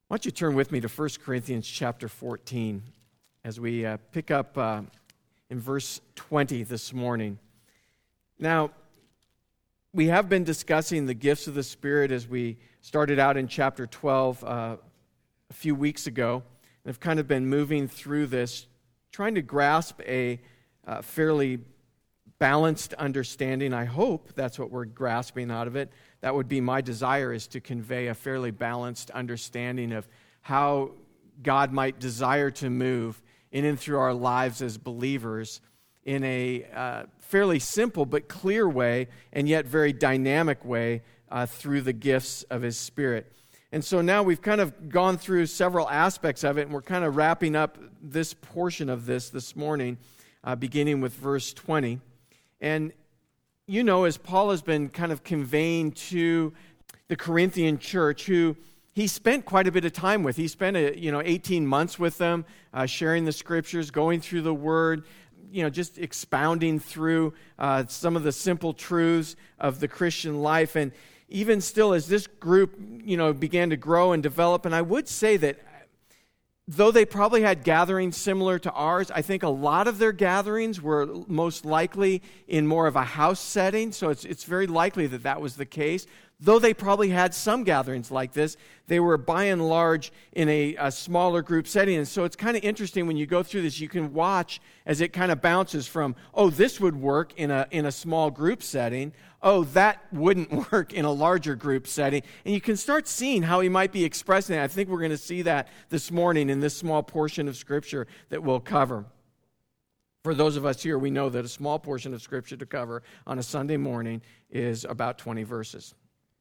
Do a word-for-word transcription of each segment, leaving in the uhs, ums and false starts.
Why don't you turn with me to First Corinthians chapter fourteen as we uh, pick up uh, in verse twenty this morning. Now, we have been discussing the gifts of the Spirit as we started out in chapter twelve uh, a few weeks ago, and have kind of been moving through this, trying to grasp a uh, fairly balanced understanding. I hope that's what we're grasping out of it. That would be my desire, is to convey a fairly balanced understanding of how God might desire to move in and through our lives as believers in a uh, fairly simple but clear way, and yet very dynamic way uh, through the gifts of His Spirit. And so now we've kind of gone through several aspects of it, and we're kind of wrapping up this portion of this this morning, uh, beginning with verse twenty. And you know, as Paul has been kind of conveying to the Corinthian church, who he spent quite a bit of time with. He spent, a, you know, eighteen months with them, uh, sharing the Scriptures, going through the Word, you know, just expounding through uh, some of the simple truths of the Christian life. And even still, as this group, you know, began to grow and develop, and I would say that though they probably had gatherings similar to ours, I think a lot of their gatherings were most likely in more of a house setting, so it's it's very likely that that was the case. Though they probably had some gatherings like this, they were by and large in a, a smaller group setting. And so it's kind of interesting when you go through this, you can watch as it kind of bounces from, oh, this would work in a in a small group setting. Oh, that wouldn't work in a larger group setting. And you can start seeing how he might be expressing it. I think we're going to see that this morning in this small portion of Scripture that we'll cover. For those of us here, we know that a small portion of Scripture to cover on a Sunday morning is about twenty verses.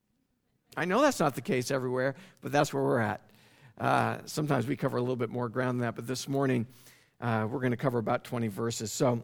I know that's not the case everywhere, but that's where we're at. Uh, sometimes we cover a little bit more ground than that, but this morning uh, we're going to cover about twenty verses. So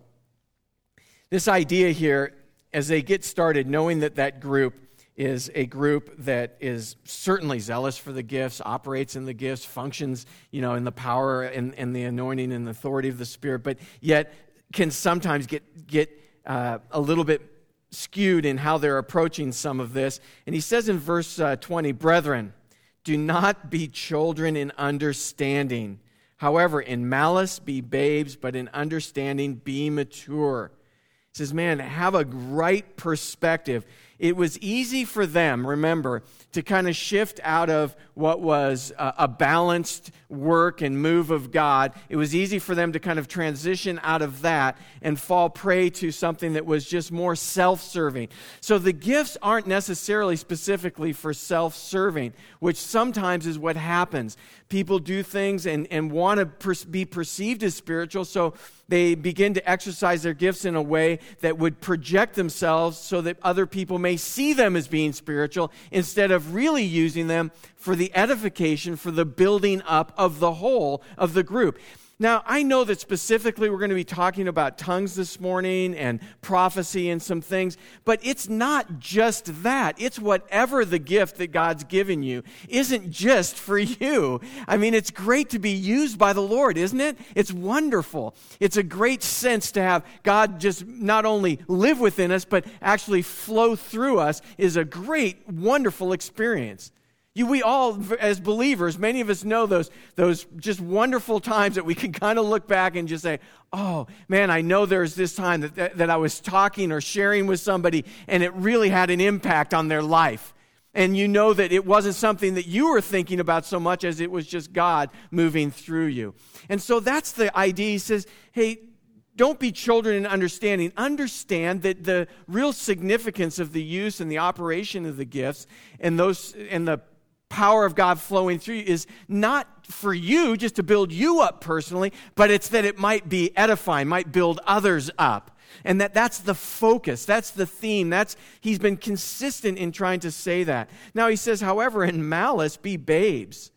this idea here, as they get started, knowing that that group is a group that is certainly zealous for the gifts, operates in the gifts, functions, you know, in the power and, and the anointing and the authority of the Spirit, but yet can sometimes get get uh, a little bit skewed in how they're approaching some of this. And he says in verse uh, twenty, "Brethren, do not be children in understanding. However, in malice be babes, but in understanding be mature." He says, man, have a right perspective. It was easy for them, remember, to kind of shift out of what was a, a balanced work and move of God. It was easy for them to kind of transition out of that and fall prey to something that was just more self-serving. So the gifts aren't necessarily specifically for self-serving, which sometimes is what happens. People do things and, and want to per- be perceived as spiritual, so they begin to exercise their gifts in a way that would project themselves so that other people may see them as being spiritual instead of really using them for the edification, for the building up of the whole of the group. Now, I know that specifically we're going to be talking about tongues this morning and prophecy and some things, but it's not just that. It's whatever the gift that God's given you isn't just for you. I mean, it's great to be used by the Lord, isn't it? It's wonderful. It's a great sense to have God just not only live within us, but actually flow through us is a great, wonderful experience. You, we all, as believers, many of us know those those just wonderful times that we can kind of look back and just say, oh, man, I know there's this time that, that, that I was talking or sharing with somebody and it really had an impact on their life. And you know that it wasn't something that you were thinking about so much as it was just God moving through you. And so that's the idea. He says, hey, don't be children in understanding. Understand that the real significance of the use and the operation of the gifts and those and the power of God flowing through you is not for you just to build you up personally, but it's that it might be edifying, might build others up. And that that's the focus, that's the theme. That's he's been consistent in trying to say that. Now he says, however, in malice be babes.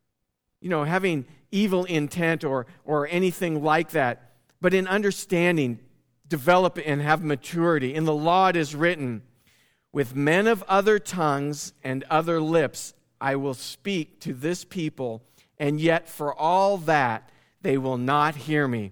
You know, having evil intent or or anything like that. But in understanding, develop and have maturity. In the law it is written, with men of other tongues and other lips I will speak to this people, and yet for all that they will not hear me.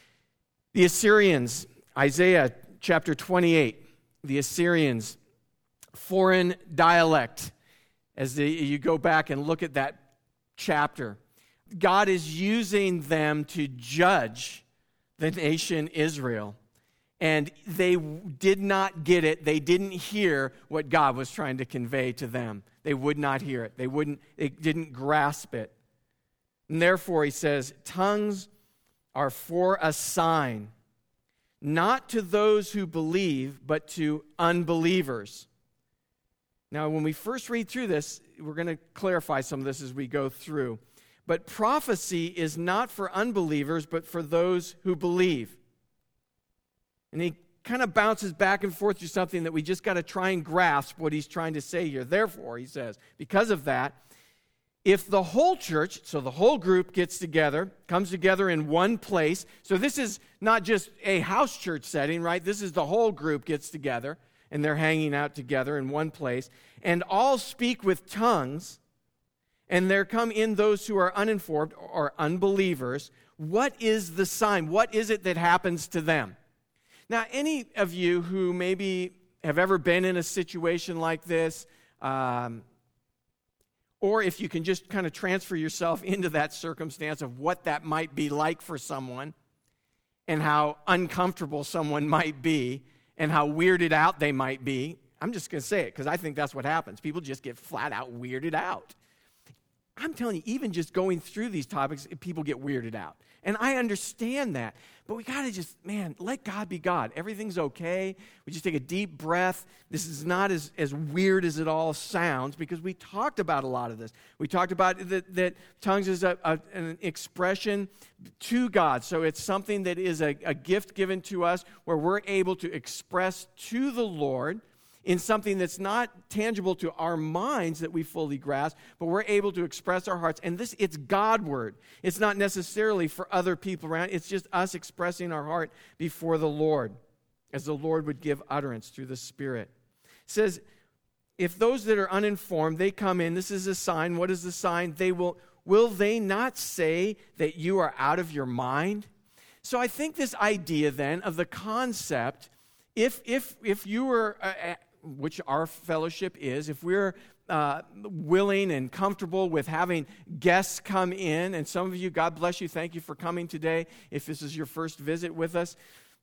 The Assyrians, Isaiah chapter twenty-eight, the Assyrians, foreign dialect. As the, you go back and look at that chapter. God is using them to judge the nation Israel. And they did not get it. They didn't hear what God was trying to convey to them. They would not hear it. They wouldn't, they didn't grasp it. And therefore, he says, tongues are for a sign, not to those who believe, but to unbelievers. Now, when we first read through this, we're going to clarify some of this as we go through. But prophecy is not for unbelievers, but for those who believe. And he kind of bounces back and forth through something that we just got to try and grasp what he's trying to say here. Therefore, he says, because of that, if the whole church, so the whole group gets together, comes together in one place, so this is not just a house church setting, right? This is the whole group gets together, and they're hanging out together in one place, and all speak with tongues, and there come in those who are uninformed or unbelievers. What is the sign? What is it that happens to them? Now, any of you who maybe have ever been in a situation like this, um, or if you can just kind of transfer yourself into that circumstance of what that might be like for someone and how uncomfortable someone might be and how weirded out they might be, I'm just going to say it because I think that's what happens. People just get flat out weirded out. I'm telling you, even just going through these topics, people get weirded out. And I understand that. But we got to just, man, let God be God. Everything's okay. We just take a deep breath. This is not as, as weird as it all sounds because we talked about a lot of this. We talked about that, that tongues is a, a, an expression to God. So it's something that is a, a gift given to us where we're able to express to the Lord in something that's not tangible to our minds that we fully grasp, but we're able to express our hearts. And this, it's God-word. It's not necessarily for other people around. It's just us expressing our heart before the Lord, as the Lord would give utterance through the Spirit. It says, if those that are uninformed, they come in, this is a sign. What is the sign? They will, will they not say that you are out of your mind? So I think this idea then of the concept, if if if you were, uh, which our fellowship is, if we're uh, willing and comfortable with having guests come in, and some of you, God bless you, thank you for coming today, if this is your first visit with us,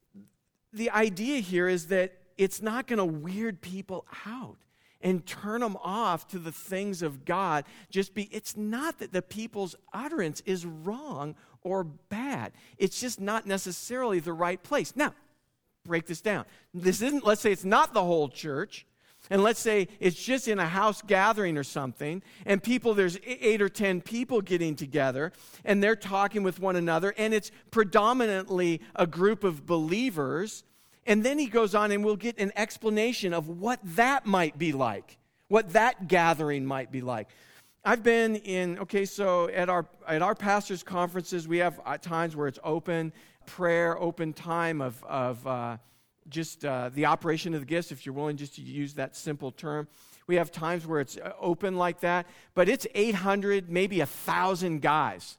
the idea here is that it's not going to weird people out and turn them off to the things of God. Just be, it's not that the people's utterance is wrong or bad. It's just not necessarily the right place. Now, break this down. This isn't, let's say it's not the whole church, and let's say it's just in a house gathering or something, and people, there's eight or ten people getting together, and they're talking with one another, and it's predominantly a group of believers, and then he goes on and we'll get an explanation of what that might be like, what that gathering might be like. I've been in, okay, so at our at our pastors' conferences, we have times where it's open prayer, open time of, of uh, just uh, the operation of the gifts, if you're willing just to use that simple term. We have times where it's open like that, but it's eight hundred, maybe one thousand guys,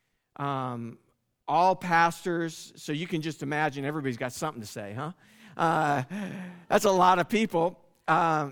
um, all pastors, so you can just imagine everybody's got something to say, huh? Uh, that's a lot of people, um,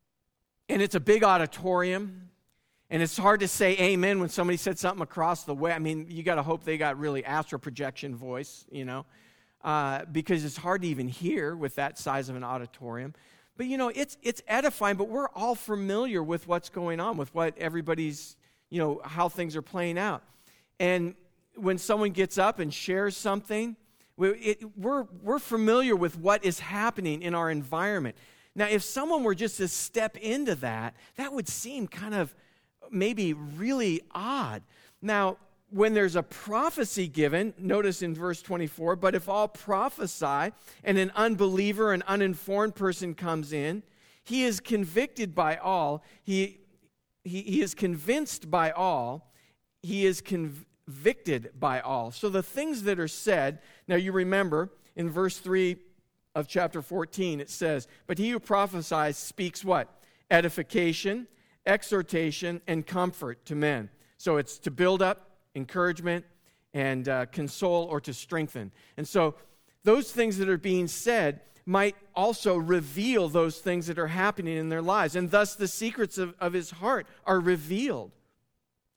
and it's a big auditorium. And it's hard to say amen when somebody said something across the way. I mean, you got to hope they got really astral projection voice, you know, uh, because it's hard to even hear with that size of an auditorium. But, you know, it's it's edifying, but we're all familiar with what's going on, with what everybody's, you know, how things are playing out. And when someone gets up and shares something, we, it, we're we're familiar with what is happening in our environment. Now, if someone were just to step into that, that would seem kind of maybe really odd. Now, when there's a prophecy given, notice in verse twenty-four, but if all prophesy and an unbeliever, an uninformed person comes in, he is convicted by all, he, he, he is convinced by all, he is convicted by all. So the things that are said, now you remember in verse three of chapter fourteen, it says, but he who prophesies speaks what? Edification, exhortation, and comfort to men. So it's to build up, encouragement, and uh, console, or to strengthen. And so those things that are being said might also reveal those things that are happening in their lives. And thus the secrets of, of his heart are revealed.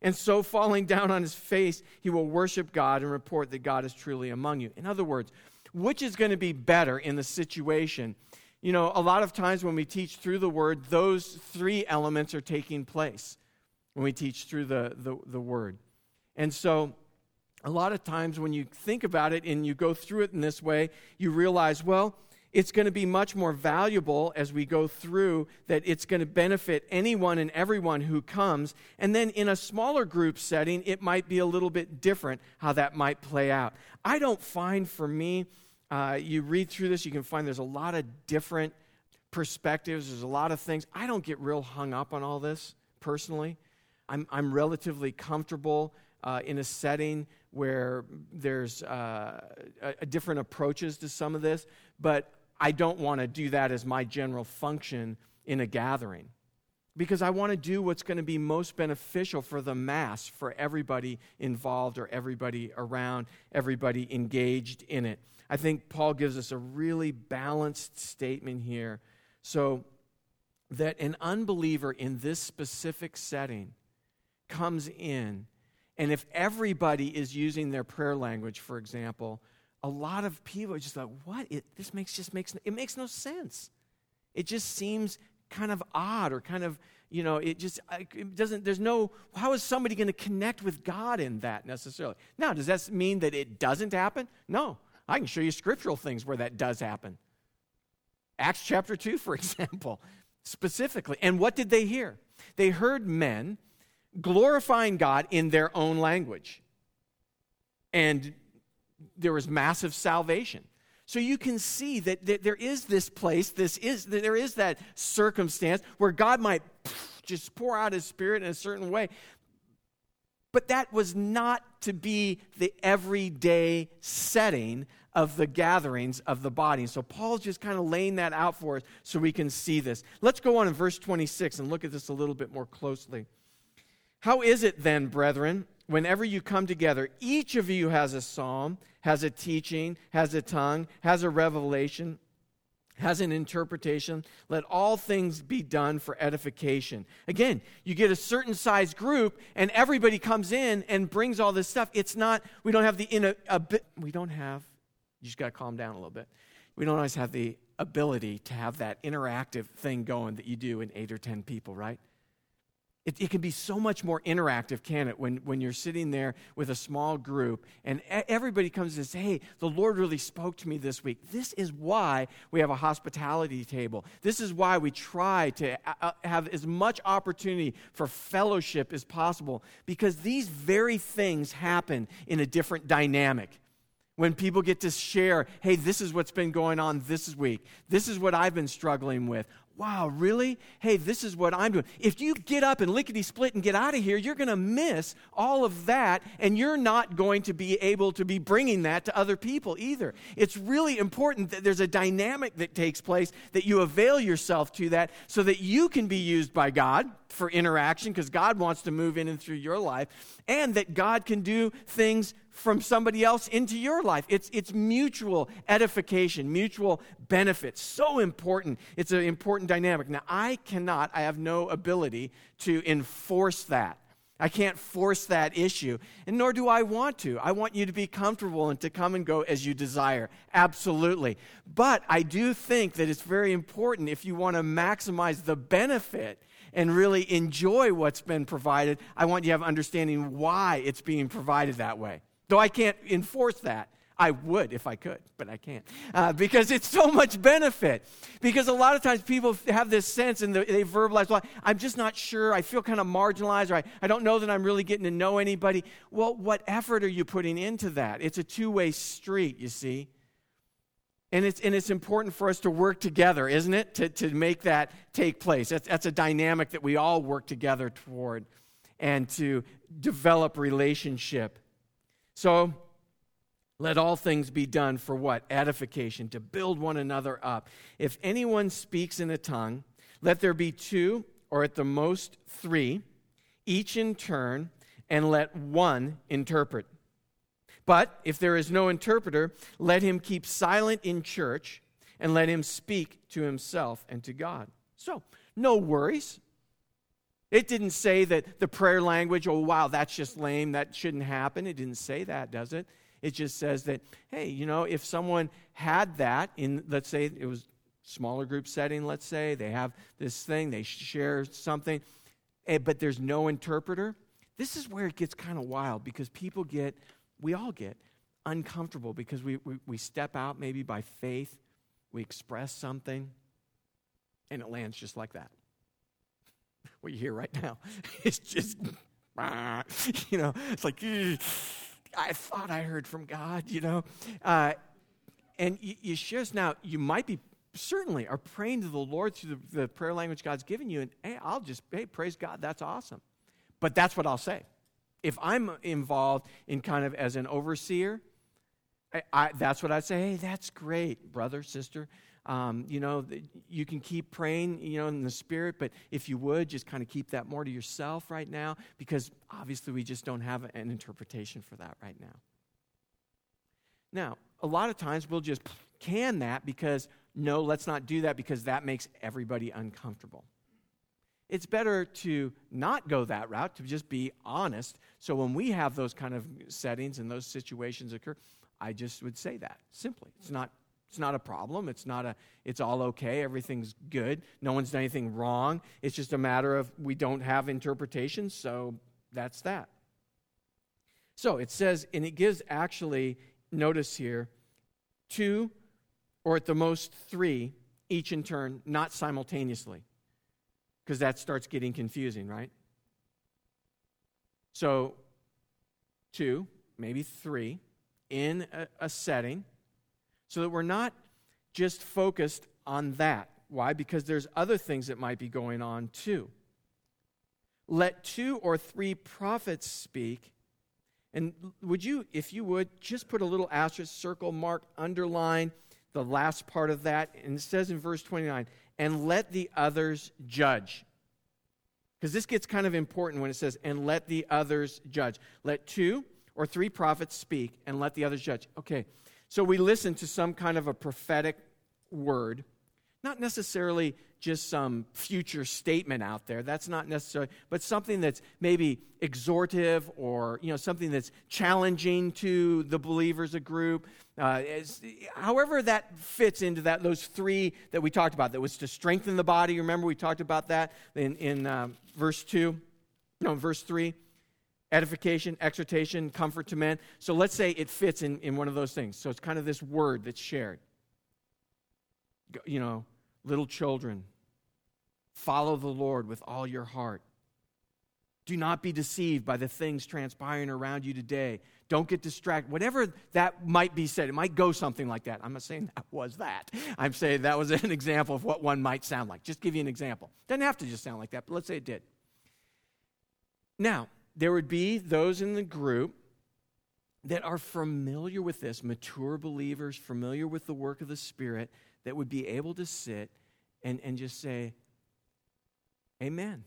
And so falling down on his face, he will worship God and report that God is truly among you. In other words, which is going to be better in the situation? You know, a lot of times when we teach through the Word, those three elements are taking place when we teach through the, the, the Word. And so a lot of times when you think about it and you go through it in this way, you realize, well, it's going to be much more valuable as we go through, that it's going to benefit anyone and everyone who comes. And then in a smaller group setting, it might be a little bit different how that might play out. I don't find, for me, uh, you read through this, you can find there's a lot of different perspectives. There's a lot of things. I don't get real hung up on all this personally. I'm, I'm relatively comfortable uh, in a setting where there's uh, a, a different approaches to some of this, but I don't want to do that as my general function in a gathering, because I want to do what's going to be most beneficial for the mass, for everybody involved or everybody around, everybody engaged in it. I think Paul gives us a really balanced statement here, so that an unbeliever in this specific setting comes in, and if everybody is using their prayer language, for example, a lot of people are just like, what? It, this makes just makes it makes no sense. It just seems kind of odd, or kind of, you know, it just it doesn't. There's no. How is somebody going to connect with God in that necessarily? Now, does that mean that it doesn't happen? No, I can show you scriptural things where that does happen. Acts chapter two, for example, specifically. And what did they hear? They heard men glorifying God in their own language, and there was massive salvation. So you can see that, that there is this place, this is there is that circumstance where God might just pour out his Spirit in a certain way. But that was not to be the everyday setting of the gatherings of the body. So Paul's just kind of laying that out for us so we can see this. Let's go on in verse twenty-six and look at this a little bit more closely. How is it then, brethren, whenever you come together, each of you has a psalm, has a teaching, has a tongue, has a revelation, has an interpretation? Let all things be done for edification. Again, you get a certain size group, and everybody comes in and brings all this stuff. It's not, we don't have the, in a, a bit, we don't have, you just got to calm down a little bit. We don't always have the ability to have that interactive thing going that you do in eight or ten people, right? It, it can be so much more interactive, can it, when, when you're sitting there with a small group and everybody comes and says, hey, the Lord really spoke to me this week. This is why we have a hospitality table. This is why we try to have as much opportunity for fellowship as possible, because these very things happen in a different dynamic. When people get to share, hey, this is what's been going on this week. This is what I've been struggling with. Wow, really? Hey, this is what I'm doing. If you get up and lickety-split and get out of here, you're going to miss all of that, and you're not going to be able to be bringing that to other people either. It's really important that there's a dynamic that takes place, that you avail yourself to that so that you can be used by God for interaction, because God wants to move in and through your life, and that God can do things from somebody else into your life. It's it's mutual edification, mutual benefit. So important. It's an important dynamic. Now, I cannot, I have no ability to enforce that. I can't force that issue, and nor do I want to. I want you to be comfortable and to come and go as you desire. Absolutely. But I do think that it's very important, if you want to maximize the benefit and really enjoy what's been provided, I want you to have understanding why it's being provided that way. Though I can't enforce that. I would if I could, but I can't. Uh, because it's so much benefit. Because a lot of times people have this sense and they verbalize, well, I'm just not sure. I feel kind of marginalized, or I, I don't know that I'm really getting to know anybody. Well, what effort are you putting into that? It's a two-way street, you see. And it's and it's important for us to work together, isn't it? To, to make that take place. That's, that's a dynamic that we all work together toward, and to develop relationship. So, let all things be done for what? Edification, to build one another up. If anyone speaks in a tongue, let there be two, or at the most three, each in turn, and let one interpret. But if there is no interpreter, let him keep silent in church, and let him speak to himself and to God. So, no worries. It didn't say that the prayer language, oh, wow, that's just lame, that shouldn't happen. It didn't say that, does it? It just says that, hey, you know, if someone had that in, let's say it was smaller group setting, let's say, they have this thing, they share something, but there's no interpreter, this is where it gets kind of wild because people get, we all get uncomfortable because we, we, we step out maybe by faith, we express something, and it lands just like that. What you hear right now is just, you know, it's like, I thought I heard from God, you know. Uh, and you, you share this now, you might be, certainly are praying to the Lord through the, the prayer language God's given you, and hey, I'll just, hey, praise God, that's awesome. But that's what I'll say. If I'm involved in kind of as an overseer, I, I, that's what I'd say, hey, that's great, brother, sister. Um, you know, you can keep praying, you know, in the Spirit, but if you would, just kind of keep that more to yourself right now, because obviously we just don't have an interpretation for that right now. Now, a lot of times we'll just can that because, no, let's not do that because that makes everybody uncomfortable. It's better to not go that route, to just be honest. So when we have those kind of settings and those situations occur, I just would say that simply. It's not It's not a problem. It's not a, it's all okay. Everything's good. No one's done anything wrong. It's just a matter of we don't have interpretation, so that's that. So it says, and it gives actually, notice here, two or at the most three, each in turn, not simultaneously, because that starts getting confusing, right? So two, maybe three, in a, a setting, so that we're not just focused on that. Why? Because there's other things that might be going on too. Let two or three prophets speak. And would you, if you would, just put a little asterisk, circle, mark, underline the last part of that. And it says in verse twenty-nine, and let the others judge. Because this gets kind of important when it says, and let the others judge. Let two or three prophets speak, and let the others judge. Okay. So we listen to some kind of a prophetic word, not necessarily just some future statement out there. That's not necessarily, but something that's maybe exhortive or, you know, something that's challenging to the believers, a group. Uh, as, however that fits into that, those three that we talked about. That was to strengthen the body. Remember we talked about that in, in uh, verse two, no, verse three. Edification, exhortation, comfort to men. So let's say it fits in, in one of those things. So it's kind of this word that's shared. You know, little children, follow the Lord with all your heart. Do not be deceived by the things transpiring around you today. Don't get distracted. Whatever that might be said, it might go something like that. I'm not saying that was that. I'm saying that was an example of what one might sound like. Just give you an example. Doesn't have to just sound like that, but let's say it did. Now, there would be those in the group that are familiar with this, mature believers, familiar with the work of the Spirit, that would be able to sit and, and just say, amen.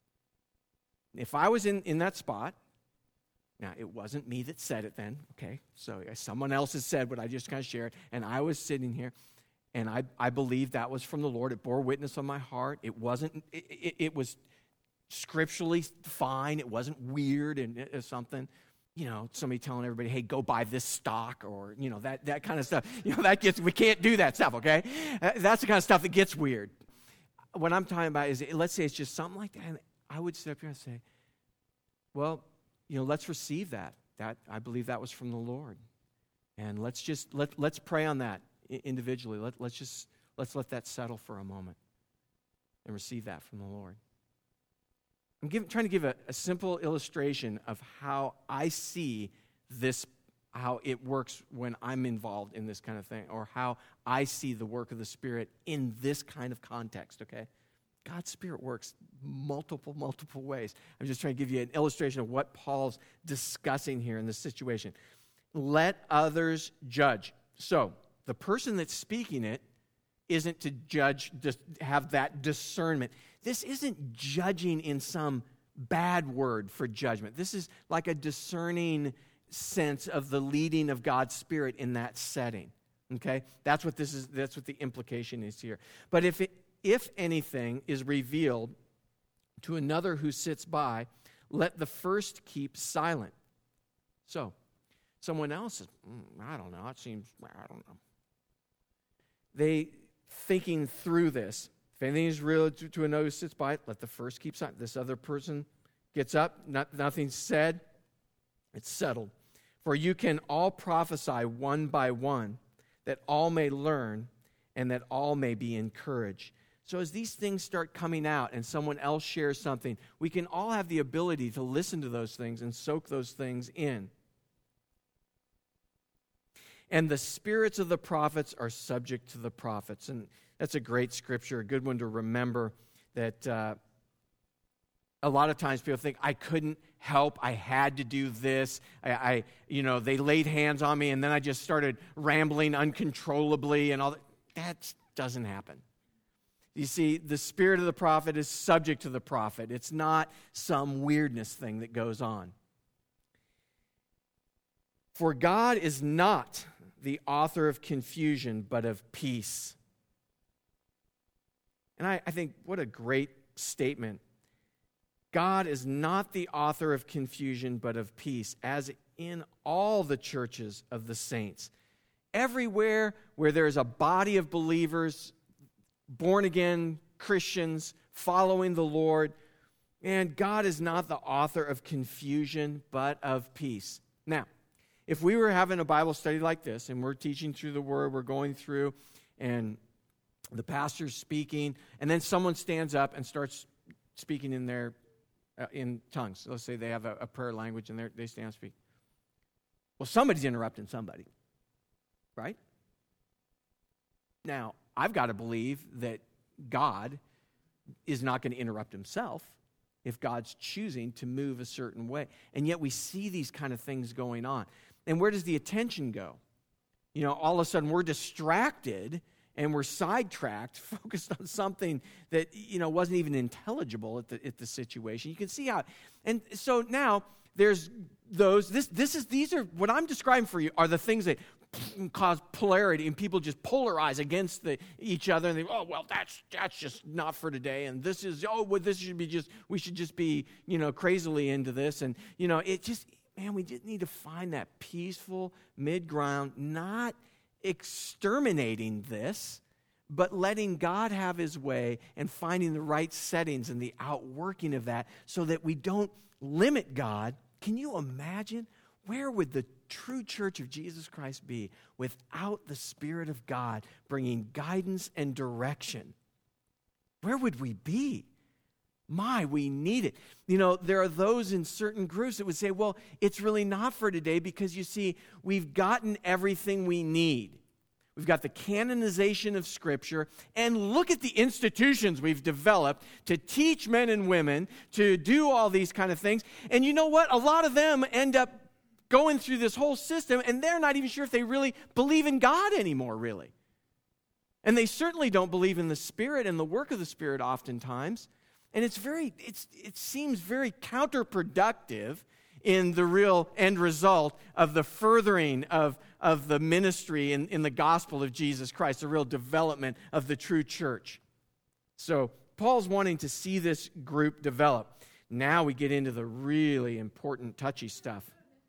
If I was in, in that spot, now it wasn't me that said it then, okay, so someone else has said what I just kind of shared, and I was sitting here, and I, I believed that was from the Lord. It bore witness on my heart. It wasn't, it, it, it was scripturally fine. It wasn't weird and uh, something. You know, somebody telling everybody, hey, go buy this stock, or, you know, that, that kind of stuff. You know, that gets, we can't do that stuff, okay? Uh, that's the kind of stuff that gets weird. What I'm talking about is, let's say it's just something like that, and I would sit up here and say, well, you know, let's receive that. That, I believe that was from the Lord. And let's just, let, let's pray on that individually. Let, let's just, let's let that settle for a moment and receive that from the Lord. I'm giving, trying to give a, a simple illustration of how I see this, how it works when I'm involved in this kind of thing, or how I see the work of the Spirit in this kind of context, okay? God's Spirit works multiple, multiple ways. I'm just trying to give you an illustration of what Paul's discussing here in this situation. Let others judge. So, the person that's speaking it isn't to judge, just have that discernment. This isn't judging in some bad word for judgment. This is like a discerning sense of the leading of God's Spirit in that setting. Okay? That's what this is, that's what the implication is here. But if it, if anything is revealed to another who sits by, let the first keep silent. So, someone else says, mm, I don't know, it seems, I don't know. They, thinking through this, if anything is real to, to another who sits by, let the first keep silent. This other person gets up, not, nothing's said, it's settled. For you can all prophesy one by one, that all may learn and that all may be encouraged. So as these things start coming out and someone else shares something, we can all have the ability to listen to those things and soak those things in. And the spirits of the prophets are subject to the prophets. And that's a great scripture, a good one to remember, that uh, a lot of times people think, I couldn't help, I had to do this. I, I, you know, they laid hands on me and then I just started rambling uncontrollably and all that. That doesn't happen. You see, the spirit of the prophet is subject to the prophet. It's not some weirdness thing that goes on. For God is not the author of confusion, but of peace. And I, I think what a great statement. God is not the author of confusion, but of peace, as in all the churches of the saints. Everywhere where there's a body of believers, born-again Christians following the Lord, and God is not the author of confusion, but of peace. Now, if we were having a Bible study like this, and we're teaching through the Word, we're going through, and the pastor's speaking, and then someone stands up and starts speaking in their uh, in tongues. Let's say they have a, a prayer language, and they stand and speak. Well, somebody's interrupting somebody, right? Now, I've got to believe that God is not going to interrupt himself if God's choosing to move a certain way. And yet we see these kind of things going on. And where does the attention go? You know, all of a sudden we're distracted and we're sidetracked, focused on something that, you know, wasn't even intelligible at the at the situation. You can see how. And so now there's those, this this is these are what I'm describing for you are the things that cause polarity, and people just polarize against the, each other, and they, oh, well, that's that's just not for today, and this is, oh, well, this should be just, we should just be, you know, crazily into this, and, you know, it just, man, we just need to find that peaceful mid-ground, not exterminating this, but letting God have his way and finding the right settings and the outworking of that so that we don't limit God. Can you imagine? Where would the true church of Jesus Christ be without the Spirit of God bringing guidance and direction? Where would we be? My, we need it. You know, there are those in certain groups that would say, well, it's really not for today because, you see, we've gotten everything we need. We've got the canonization of Scripture, and look at the institutions we've developed to teach men and women to do all these kind of things. And you know what? A lot of them end up going through this whole system, and they're not even sure if they really believe in God anymore, really. And they certainly don't believe in the Spirit and the work of the Spirit oftentimes. And it's very, it's, it seems very counterproductive in the real end result of the furthering of, of the ministry in, in the gospel of Jesus Christ, the real development of the true church. So Paul's wanting to see this group develop. Now we get into the really important, touchy stuff.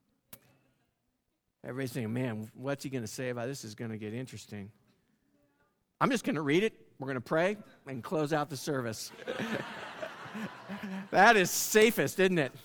Everybody's thinking, man, what's he going to say about this? This is going to get interesting. I'm just going to read it. We're going to pray and close out the service. That is safest, isn't it?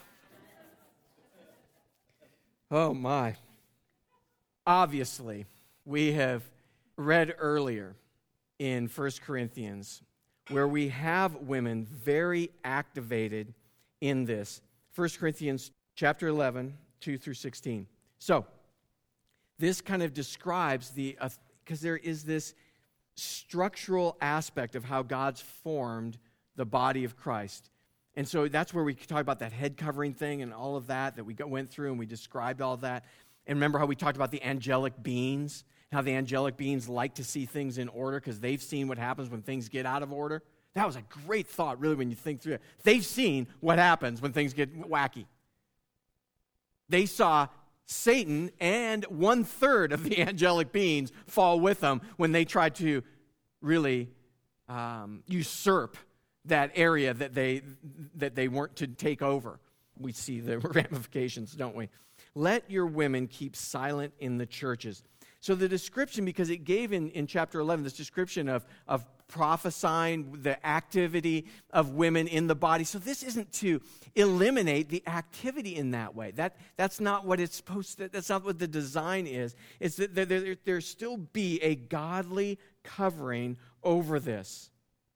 Oh, my. Obviously, we have read earlier in First Corinthians where we have women very activated in this. First Corinthians chapter eleven, two through sixteen. So, this kind of describes the, because uh, there is this structural aspect of how God's formed the body of Christ. And so that's where we talk about that head covering thing and all of that, that we went through and we described all of that. And remember how we talked about the angelic beings, how the angelic beings like to see things in order because they've seen what happens when things get out of order. That was a great thought, really, when you think through it. They've seen what happens when things get wacky. They saw Satan and one-third of the angelic beings fall with them when they tried to really um, usurp that area that they that they weren't to take over. We see the ramifications, don't we? Let your women keep silent in the churches. So the description, because it gave in, in chapter eleven this description of, of prophesying, the activity of women in the body. So this isn't to eliminate the activity in that way. That That's not what it's supposed to, that's not what the design is. It's that there, there, there still be a godly covering over this.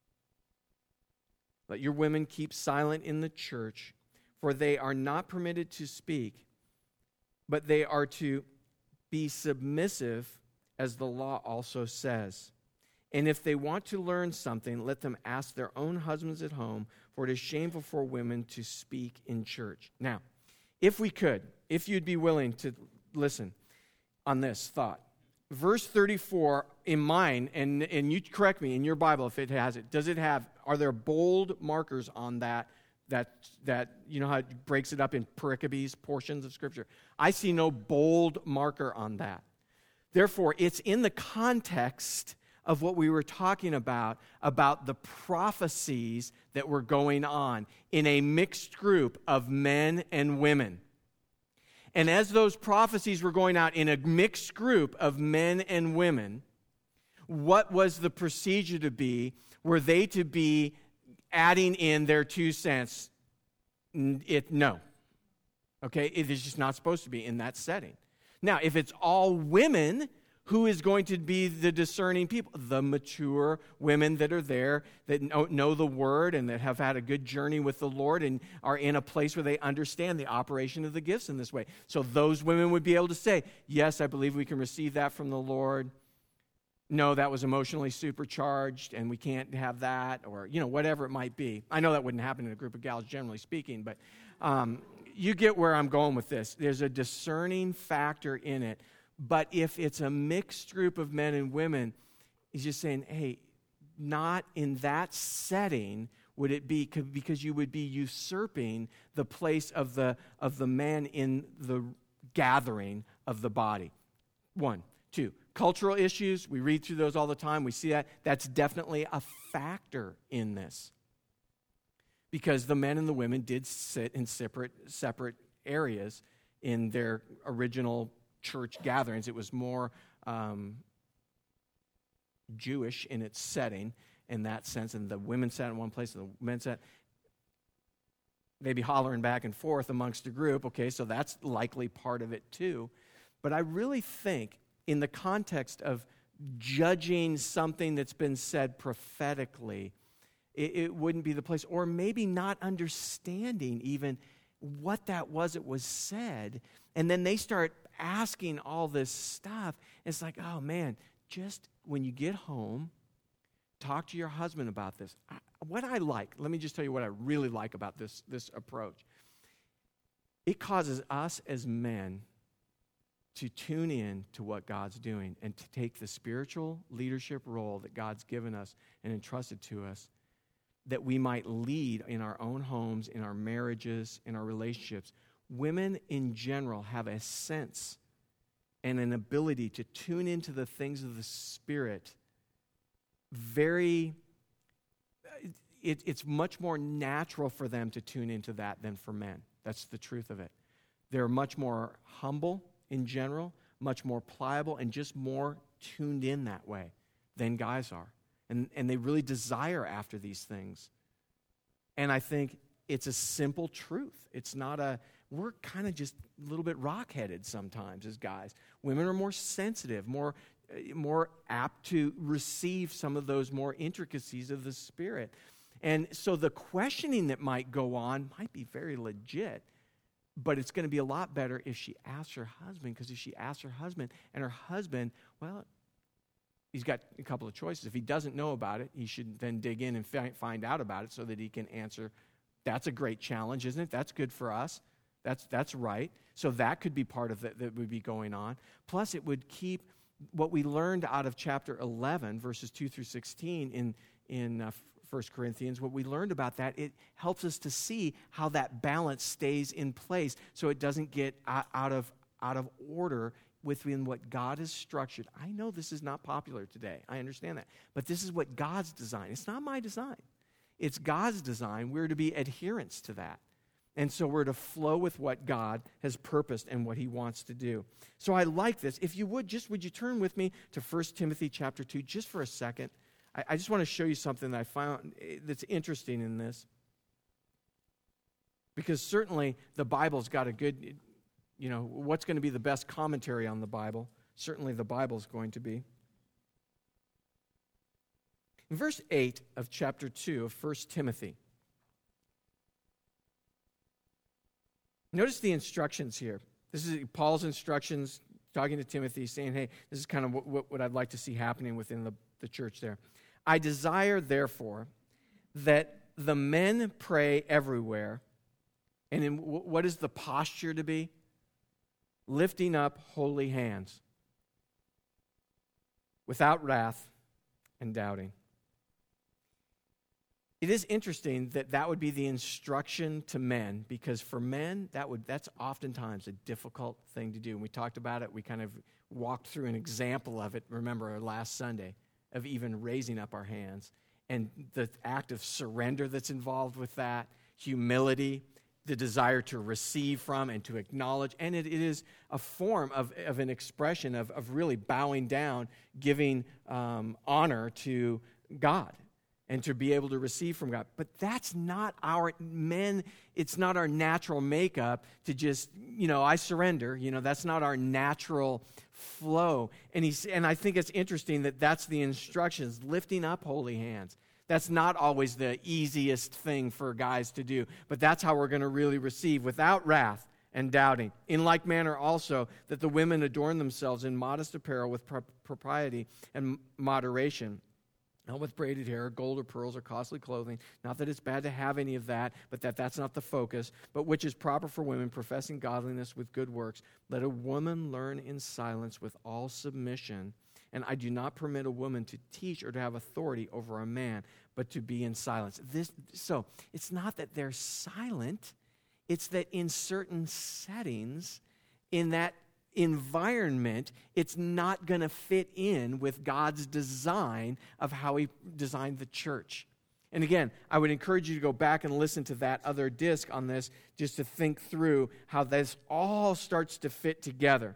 Let your women keep silent in the church, for they are not permitted to speak, but they are to be submissive, as the law also says. And if they want to learn something, let them ask their own husbands at home, for it is shameful for women to speak in church. Now, if we could, if you'd be willing to listen on this thought. Verse thirty-four in mine, and, and you correct me in your Bible if it has it, does it have, are there bold markers on that, that, that you know how it breaks it up in pericopes, portions of Scripture? I see no bold marker on that. Therefore, it's in the context of what we were talking about, about the prophecies that were going on in a mixed group of men and women. And as those prophecies were going out in a mixed group of men and women, what was the procedure to be? Were they to be adding in their two cents? It, no. Okay, it is just not supposed to be in that setting. Now, if it's all women, who is going to be the discerning people? The mature women that are there, that know, know the Word and that have had a good journey with the Lord and are in a place where they understand the operation of the gifts in this way. So those women would be able to say, yes, I believe we can receive that from the Lord. No, that was emotionally supercharged and we can't have that, or, you know, whatever it might be. I know that wouldn't happen in a group of gals, generally speaking, but um, you get where I'm going with this. There's a discerning factor in it. But if it's a mixed group of men and women, he's just saying, hey, not in that setting would it be, because you would be usurping the place of the of the man in the gathering of the body. One. Two, cultural issues. We read through those all the time. We see that. That's definitely a factor in this. Because the men and the women did sit in separate, separate areas in their original church gatherings. It was more um, Jewish in its setting in that sense, and the women sat in one place and the men sat. They'd be hollering back and forth amongst a group, okay, so that's likely part of it too. But I really think in the context of judging something that's been said prophetically, it, it wouldn't be the place, or maybe not understanding even what that was that was said, and then they start asking all this stuff. It's like, oh man, just when you get home, talk to your husband about this. I, what I like, let me just tell you what I really like about this, this approach. It causes us as men to tune in to what God's doing and to take the spiritual leadership role that God's given us and entrusted to us, that we might lead in our own homes, in our marriages, in our relationships. Women in general have a sense and an ability to tune into the things of the Spirit. Very, it, it's much more natural for them to tune into that than for men. That's the truth of it. They're much more humble in general, much more pliable, and just more tuned in that way than guys are. And, and they really desire after these things. And I think it's a simple truth. It's not a, we're kind of just a little bit rock-headed sometimes as guys. Women are more sensitive, more, more apt to receive some of those more intricacies of the Spirit. And so the questioning that might go on might be very legit, but it's going to be a lot better if she asks her husband, because if she asks her husband, and her husband, well, he's got a couple of choices. If he doesn't know about it, he should then dig in and fi- find out about it so that he can answer. That's a great challenge, isn't it? That's good for us. That's that's right. So that could be part of that that would be going on. Plus, it would keep what we learned out of chapter eleven, verses two through sixteen in, in uh, First Corinthians, what we learned about that, it helps us to see how that balance stays in place so it doesn't get out of, out of order within what God has structured. I know this is not popular today. I understand that. But this is what God's design. It's not my design. It's God's design. We're to be adherents to that. And so we're to flow with what God has purposed and what he wants to do. So I like this. If you would, just would you turn with me to First Timothy chapter two just for a second? I, I just want to show you something that I found that's interesting in this. Because certainly the Bible's got a good, you know, what's going to be the best commentary on the Bible? Certainly the Bible's going to be. In verse eight of chapter two of First Timothy, notice the instructions here. This is Paul's instructions, talking to Timothy, saying, hey, this is kind of what, what I'd like to see happening within the, the church there. I desire, therefore, that the men pray everywhere. And in, what is the posture to be? Lifting up holy hands, without wrath and doubting. It is interesting that that would be the instruction to men, because for men, that would that's oftentimes a difficult thing to do. And we talked about it. We kind of walked through an example of it, remember, our last Sunday, of even raising up our hands. And the act of surrender that's involved with that, humility, the desire to receive from and to acknowledge. And it, it is a form of, of an expression of, of really bowing down, giving um, honor to God, and to be able to receive from God. But that's not our, men, it's not our natural makeup to just, you know, I surrender. You know, that's not our natural flow. And he's, and I think it's interesting that that's the instructions, lifting up holy hands. That's not always the easiest thing for guys to do, but that's how we're going to really receive, without wrath and doubting. In like manner also, that the women adorn themselves in modest apparel with pro- propriety and moderation, not with braided hair, gold or pearls or costly clothing. Not that it's bad to have any of that, but that that's not the focus, but which is proper for women, professing godliness with good works. Let a woman learn in silence with all submission. And I do not permit a woman to teach or to have authority over a man, but to be in silence. This, so it's not that they're silent. It's that in certain settings, in that environment, it's not going to fit in with God's design of how he designed the church. And again, I would encourage you to go back and listen to that other disc on this, just to think through how this all starts to fit together.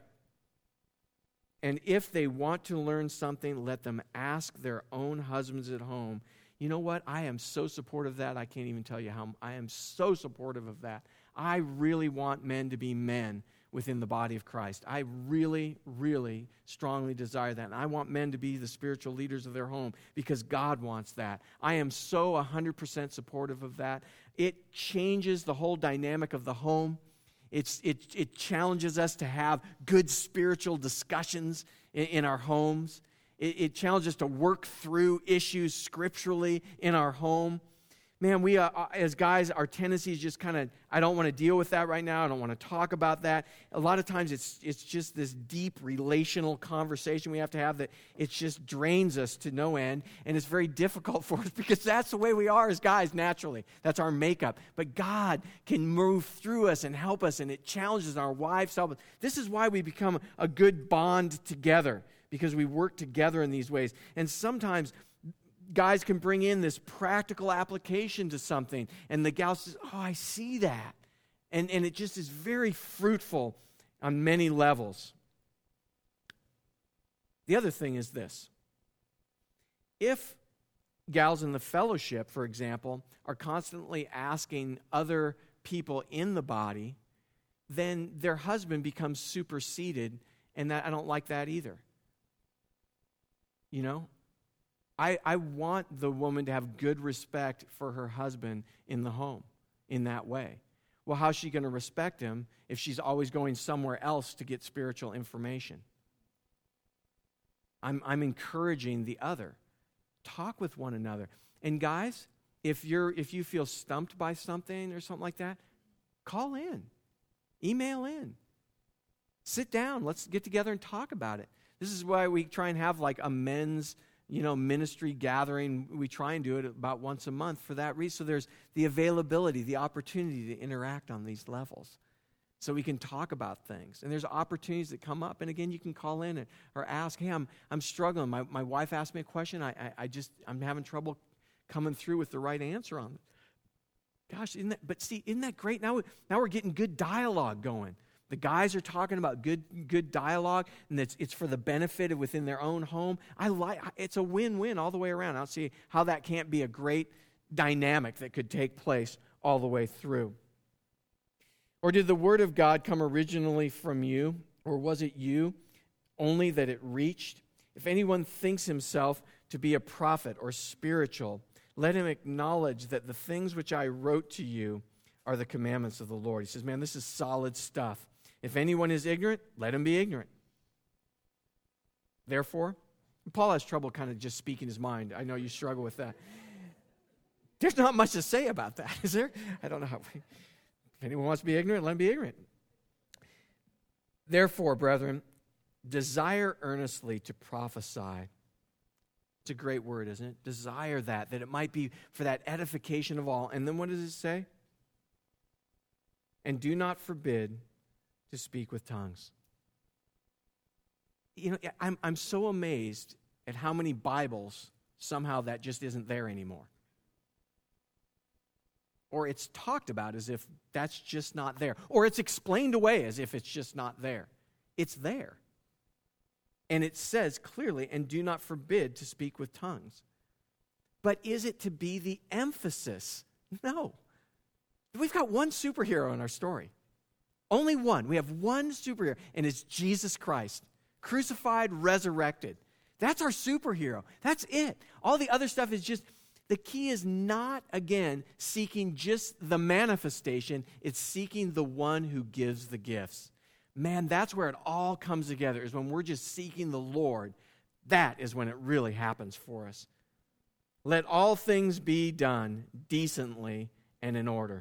And if they want to learn something, let them ask their own husbands at home. You know what? I am so supportive of that. I can't even tell you how. I am so supportive of that. I really want men to be men within the body of Christ. I really, really strongly desire that. And I want men to be the spiritual leaders of their home because God wants that. I am so one hundred percent supportive of that. It changes the whole dynamic of the home. It's, it, it challenges us to have good spiritual discussions in, in our homes. It, it challenges us to work through issues scripturally in our home. Man, we uh, as guys, our tendency is just kind of, I don't want to deal with that right now. I don't want to talk about that. A lot of times it's it's just this deep relational conversation we have to have that it just drains us to no end. And it's very difficult for us because that's the way we are as guys naturally. That's our makeup. But God can move through us and help us, and it challenges our wives. Help us. This is why we become a good bond together, because we work together in these ways. And sometimes guys can bring in this practical application to something, and the gal says, oh, I see that. And, and it just is very fruitful on many levels. The other thing is this. If gals in the fellowship, for example, are constantly asking other people in the body, then their husband becomes superseded, and that I don't like that either. You know? I, I want the woman to have good respect for her husband in the home in that way. Well, how's she going to respect him if she's always going somewhere else to get spiritual information? I'm, I'm encouraging the other. Talk with one another. And guys, if you're if you feel stumped by something or something like that, call in. Email in. Sit down. Let's get together and talk about it. This is why we try and have like a men's you know, ministry gathering. We try and do it about once a month for that reason. So there's the availability, the opportunity to interact on these levels. So we can talk about things. And there's opportunities that come up. And again, you can call in or ask, hey, I'm I'm struggling. My my wife asked me a question. I, I, I just, I'm having trouble coming through with the right answer on it. Gosh, isn't that, but see, isn't that great? Now, now we're getting good dialogue going. The guys are talking about good good dialogue, and it's, it's for the benefit of within their own home. I like it's a win-win all the way around. I don't see how that can't be a great dynamic that could take place all the way through. Or did the word of God come originally from you, or was it you only that it reached? If anyone thinks himself to be a prophet or spiritual, let him acknowledge that the things which I wrote to you are the commandments of the Lord. He says, man, this is solid stuff. If anyone is ignorant, let him be ignorant. Therefore, Paul has trouble kind of just speaking his mind. I know you struggle with that. There's not much to say about that, is there? I don't know how. If anyone wants to be ignorant, let him be ignorant. Therefore, brethren, desire earnestly to prophesy. It's a great word, isn't it? Desire that, that it might be for that edification of all. And then what does it say? And do not forbid to speak with tongues. You know, I'm, I'm so amazed at how many Bibles somehow that just isn't there anymore. Or it's talked about as if that's just not there. Or it's explained away as if it's just not there. It's there. And it says clearly, and do not forbid to speak with tongues. But is it to be the emphasis? No. We've got one superhero in our story. Only one. We have one superhero, and it's Jesus Christ. Crucified, resurrected. That's our superhero. That's it. All the other stuff is just, the key is not, again, seeking just the manifestation. It's seeking the one who gives the gifts. Man, that's where it all comes together, is when we're just seeking the Lord. That is when it really happens for us. Let all things be done decently and in order.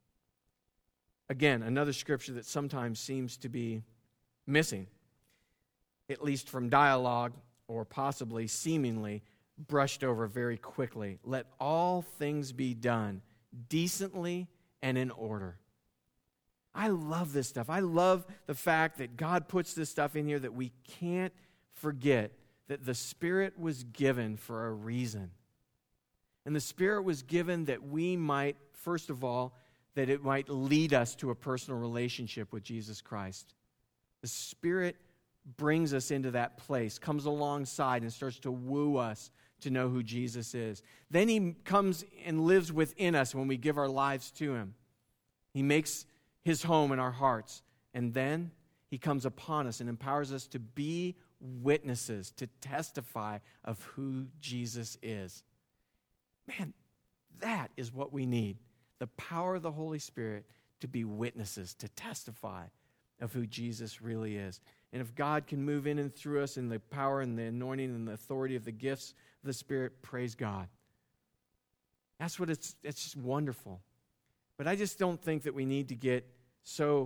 Again, another scripture that sometimes seems to be missing, at least from dialogue, or possibly seemingly brushed over very quickly. Let all things be done decently and in order. I love this stuff. I love the fact that God puts this stuff in here, that we can't forget that the Spirit was given for a reason. And the Spirit was given that we might, first of all, that it might lead us to a personal relationship with Jesus Christ. The Spirit brings us into that place, comes alongside and starts to woo us to know who Jesus is. Then He comes and lives within us when we give our lives to Him. He makes His home in our hearts. And then He comes upon us and empowers us to be witnesses, to testify of who Jesus is. Man, that is what we need. The power of the Holy Spirit to be witnesses, to testify of who Jesus really is. And if God can move in and through us in the power and the anointing and the authority of the gifts of the Spirit, praise God. That's what it's, it's just wonderful. But I just don't think that we need to get so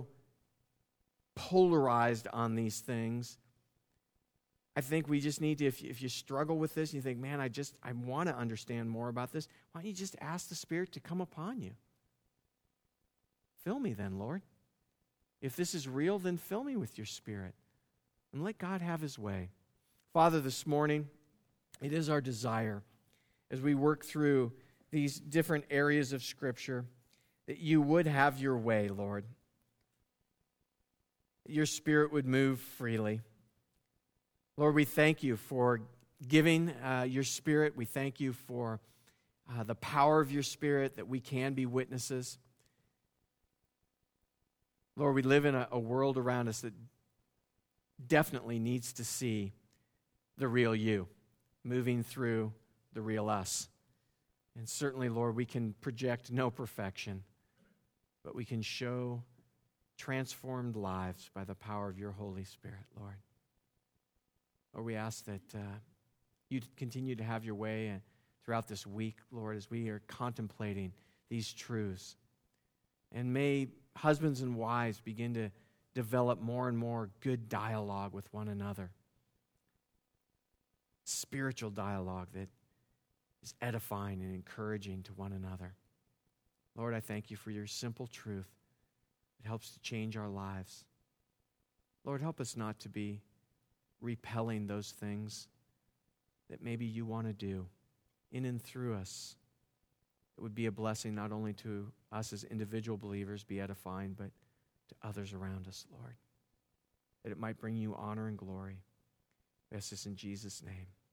polarized on these things. I think we just need to, if you, if you struggle with this and you think, man, I just, I want to understand more about this, why don't you just ask the Spirit to come upon you? Fill me then, Lord. If this is real, then fill me with your Spirit. And let God have His way. Father, this morning, it is our desire as we work through these different areas of Scripture that you would have your way, Lord. Your Spirit would move freely. Lord, we thank you for giving uh, your Spirit. We thank you for uh, the power of your Spirit, that we can be witnesses. Lord, we live in a, a world around us that definitely needs to see the real you moving through the real us. And certainly, Lord, we can project no perfection, but we can show transformed lives by the power of your Holy Spirit, Lord. Lord, we ask that uh, you continue to have your way uh, throughout this week, Lord, as we are contemplating these truths. And may husbands and wives begin to develop more and more good dialogue with one another. Spiritual dialogue that is edifying and encouraging to one another. Lord, I thank you for your simple truth. It helps to change our lives. Lord, help us not to be repelling those things that maybe you want to do in and through us it would be a blessing not only to us as individual believers, be edifying, but to others around us, Lord. That it might bring you honor and glory. We ask this in Jesus' name.